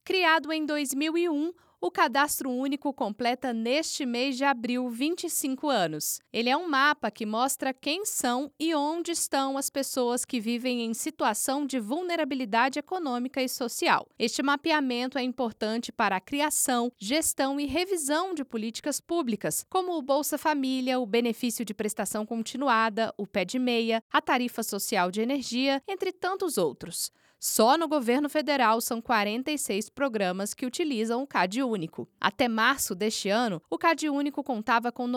Criado em 2001, o Cadastro Único completa neste mês de abril 25 anos. Ele é um mapa que mostra quem são e onde estão as pessoas que vivem em situação de vulnerabilidade econômica e social. Este mapeamento é importante para a criação, gestão e revisão de políticas públicas, como o Bolsa Família, o Benefício de Prestação Continuada, o Pé-de-Meia, a Tarifa Social de Energia, entre tantos outros. Só no governo federal são 46 programas que utilizam o CadÚnico. Até março deste ano, o CadÚnico contava com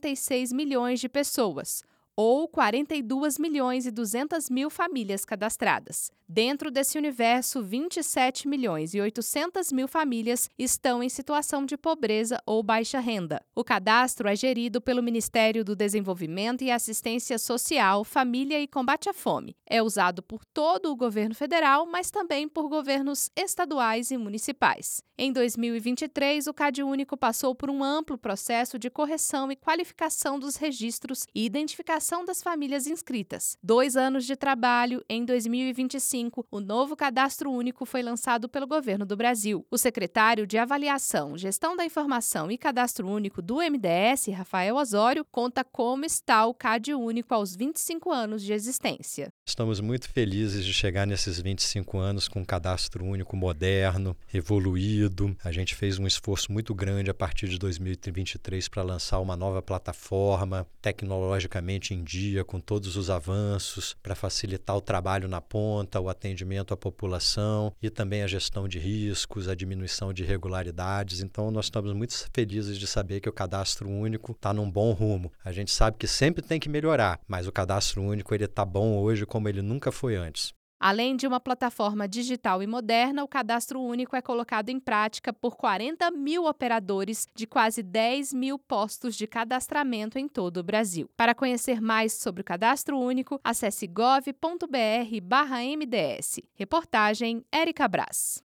96 milhões de pessoas, ou 42 milhões e 200 mil famílias cadastradas. Dentro desse universo, 27 milhões e 800 mil famílias estão em situação de pobreza ou baixa renda. O cadastro é gerido pelo Ministério do Desenvolvimento e Assistência Social, Família e Combate à Fome. É usado por todo o governo federal, mas também por governos estaduais e municipais. Em 2023, o CadÚnico passou por um amplo processo de correção e qualificação dos registros e identificação das famílias inscritas. 2 anos de trabalho, em 2025, o novo Cadastro Único foi lançado pelo governo do Brasil. O secretário de Avaliação, Gestão da Informação e Cadastro Único do MDS, Rafael Osório, conta como está o CadÚnico aos 25 anos de existência. Estamos muito felizes de chegar nesses 25 anos com um cadastro único moderno, evoluído. A gente fez um esforço muito grande a partir de 2023 para lançar uma nova plataforma, tecnologicamente em dia, com todos os avanços, para facilitar o trabalho na ponta, o atendimento à população e também a gestão de riscos, a diminuição de irregularidades. Então, nós estamos muito felizes de saber que o cadastro único está num bom rumo. A gente sabe que sempre tem que melhorar, mas o cadastro único está bom hoje como ele nunca foi antes. Além de uma plataforma digital e moderna, o Cadastro Único é colocado em prática por 40 mil operadores de quase 10 mil postos de cadastramento em todo o Brasil. Para conhecer mais sobre o Cadastro Único, acesse gov.br/mds. Reportagem Érica Brás.